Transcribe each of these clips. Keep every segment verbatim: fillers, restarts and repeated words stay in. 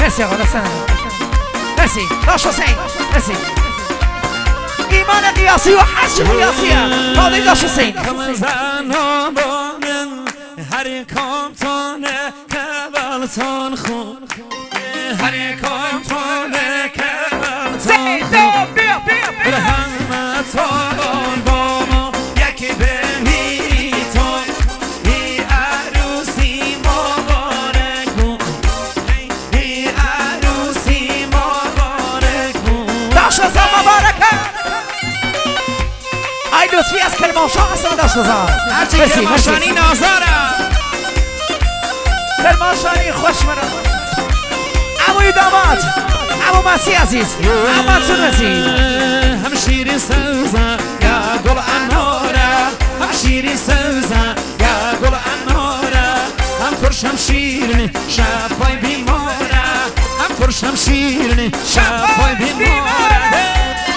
مرسی آقا دستان مرسی داش حسین مرسی ایمان قیاسی و حج قیاسیه باقی داش حسین هر کامتانه کبالتان خون هر کامتانه کبالتان خون بیا بیا بیا رحمتان با ما یکی بمیتان ای عروسی مبارک بون ای عروسی مبارک بون داش حسین مبارکه ای لطفی از کرمانشاه هستن داش حسین هرچی کرمانشاهی نازاره کرمانشاهی خوش مرد عموی داماد عمو مسیح عزیز عمو منصور مسیح هم شیرین سوزن یا گل اناره هم شیرین سوزن یا گل اناره هم ترش هم شیرین شفای بیماره هم ترش هم شیرین شفای بیماره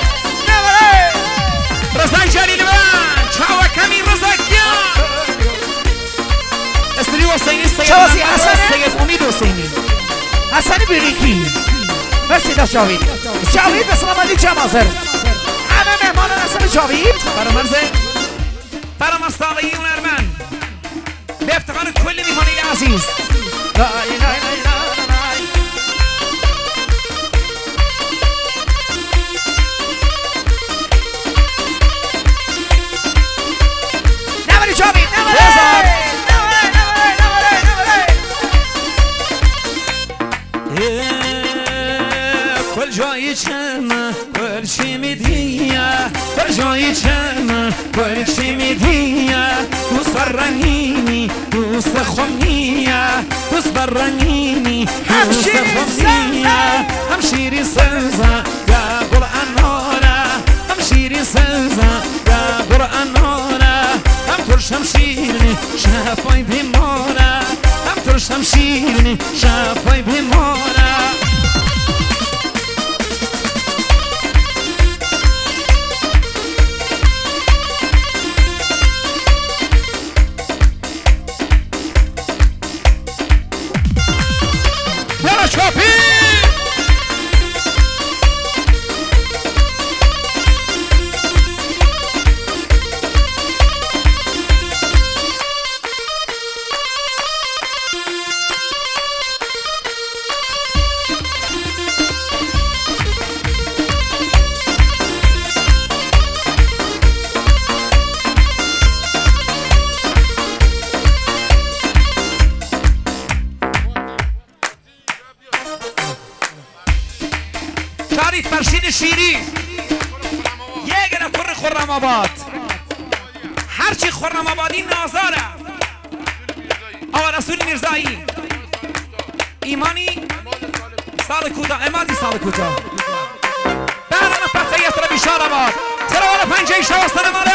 رزای جلیل من چاو کمی رزای کیا استری حسینی سید شوازی محمد حسنه؟ سید امید حسینی حسن بیریکی مرسی داش جاوید جاوید به سلامتی جمع حاضر همه مهمان نسل جاوید فرامرز فرامرز ساقی هنرمند به افتخار کل میهمانی عزیز لا اله الا الله نوری جاوید نوری نوری نوری نوری کل جایی چمه کل چی میدیه کل جایی چمه کل چی میدیه دوست برنینی دوست خونیه دوست برنینی دوست خونیه هم شیری سوزه یا گل اناره هم شیری سوزه یا گل اناره هم ترش هم شیرینی شفای بیماره هم ترش هم شیرینی شفای بیماره شریف فرشید شیری یک نفر خرم آباد هرچی خرم آبادی نازاره آقا رسول میرزایی ایمانی سال کوتاه امادی سال کوتاه برنامه فتحیت رو بیشار آباد ترال پنجه شواستن ماله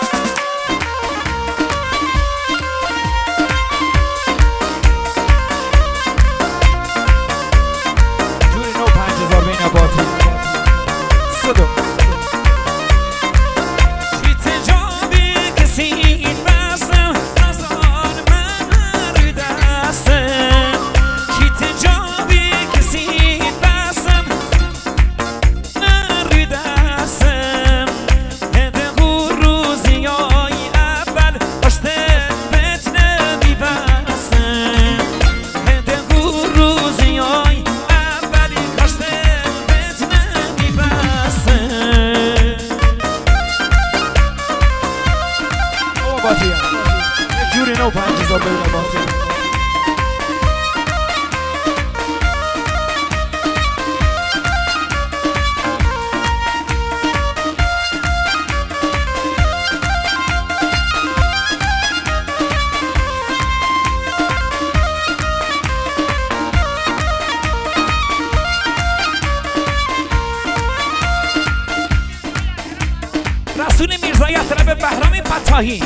رسول میرزایی از طرف بهرام فتاحی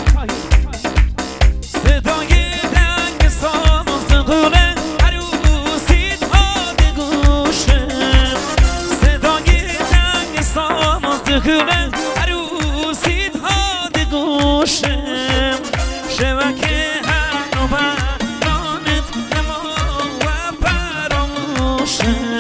صدای دنگ ساز قوله عروسی داد گوشه صدای دنگ ساز قوله عروسی داد گوشه شبکه هر نو برانت نما و فراموشه روشن